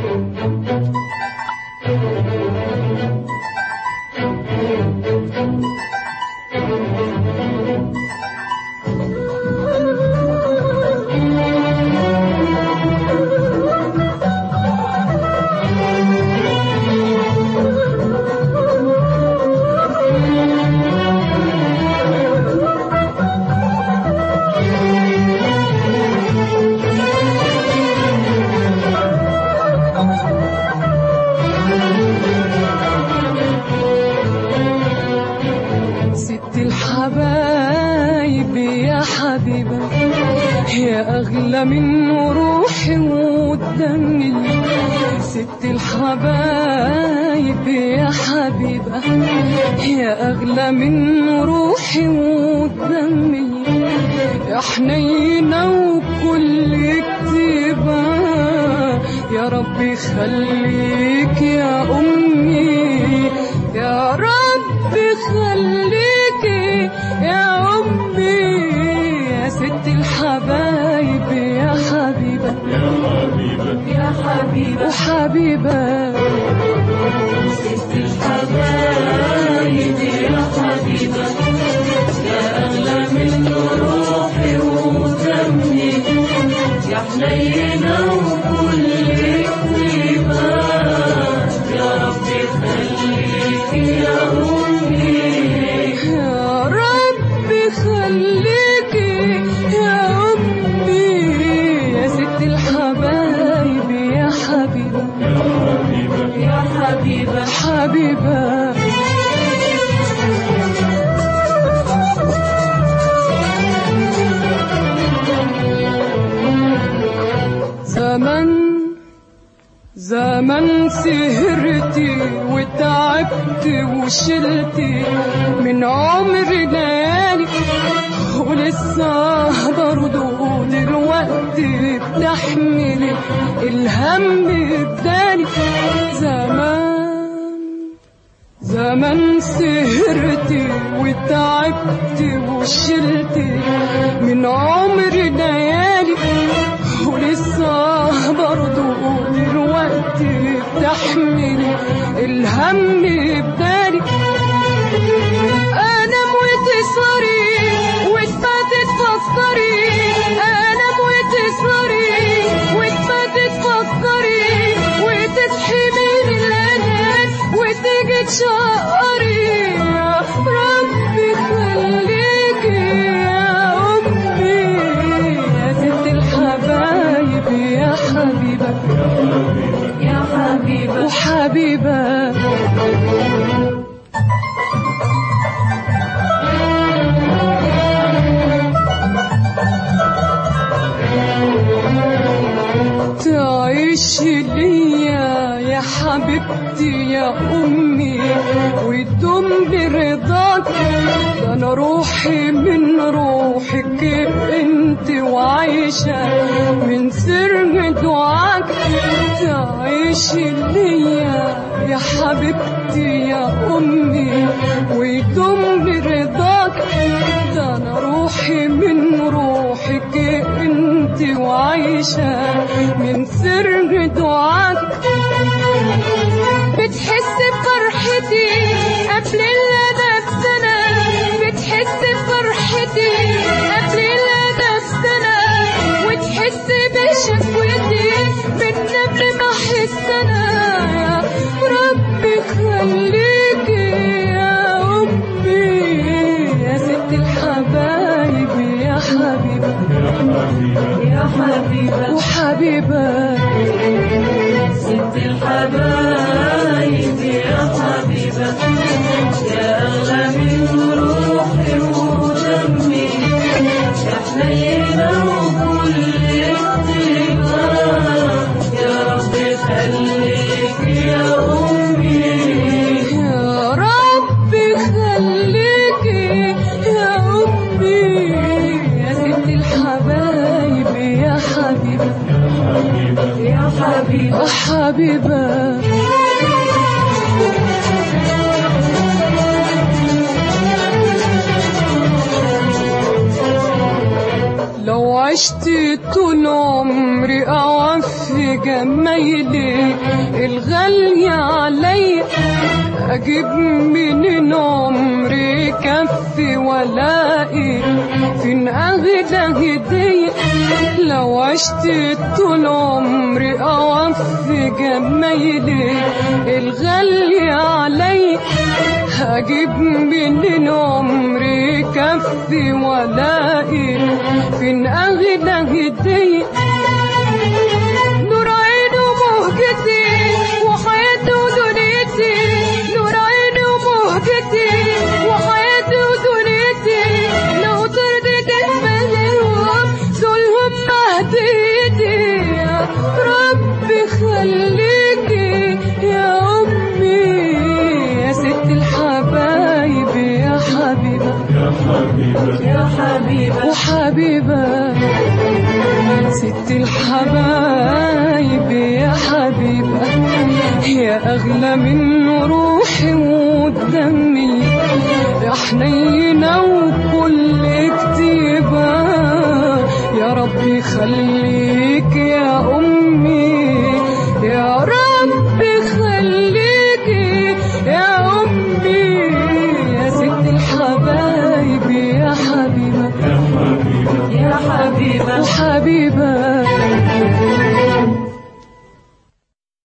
يا أغلى من روحي ودمي، ست الحبايب يا حبيبة، يا أغلى من روحي ودمي، يا حنينة وكل كتيبة، يا ربي خليك يا أمي، يا ربي خليك يا أمي، يا ست الحبايب يا حبيبة، يا حبيبة يا حبيبة وحبيبة، ست الحبايب يا حبيبة، يا أغلى من روحي ودمي، يا حنينة وكل كتيبة، يا ربي خليك يا أمي، يا ربي خليك يا أمي، يا ست الحبايب يا حبيبة، يا حبيبة يا حبيبة حبيبة. زمن سهرتي وتعبت وشلتي من عمري ليالي، ولسه برضو دلوقتي بتحملي الهم الداني. زمان سهرتي وتعبت وشلتي من عمري ليالي، ولسه برضو دلوقتي بتحملي الهم بدالي. انام وتسهري وتباتي تفكري، انام وتسهري وتباتي تفكري، وتصحي من الانام وتيجي تشقري. يا ربي خليكي يا امي، يا ست الحبايب يا حبيبة، يا حبيبة وحبيبة. تعيشي ليا يا حبيبتي يا أمي، ويدوم برضاك، أنا روحي من روحك انت، وعايشة من سر دعاك. تعيشي ليا يا حبيبتي يا أمي، ويدوم برضاك، أنا روحي من روحك انت، وعايشة من سر دعاك. بتحس بفرحتي قبل الندى بسنة، بتحس بفرحتي قبل الندى بسنة، وتحس بشكوتي من قبل ما احس انا. يا ربي خليكي يا امي، يا ست الحبايب يا حبيبة، يا حبيبة وحبيبة. ست الحبايب يا حبيبة، يا أغلى من روحي ودمي، يا حنينة وكل طيبة، يا ربي خليك يا أمي، يا ربي خليك يا أمي، يا ست الحبايب يا حبيبة، يا حبيبة وحبيبة. لو عشت طول عمري أوفي جمايلي الغالية عليا، أجيب منين عمري كفي ولاقي فين أغلى هدية. لو عشت طول عمري أوفي جمايلي الغالية عليا، هجيب منين عمري كفي ولاقي فين أغلى هدية. نور عيني ومهجتي وحياتي ودنيتي، نور عيني ومهجتي وحياتي ودنيتي، لو ترضيت تقبلهم دولهم مهديتي. يا ربي خليكي يا أمي يا ست الحبايب يا حبيبة يا حبيبة وحبيبة ست الحبايب يا حبيبة، يا أغلى من روحي ودمي، يا حنينة وكل كتيبة. يا ربي خليك يا أمي، يا ربي خليك يا أمي يا ست الحبايب يا حبيبة يا حبيبة وحبيبة.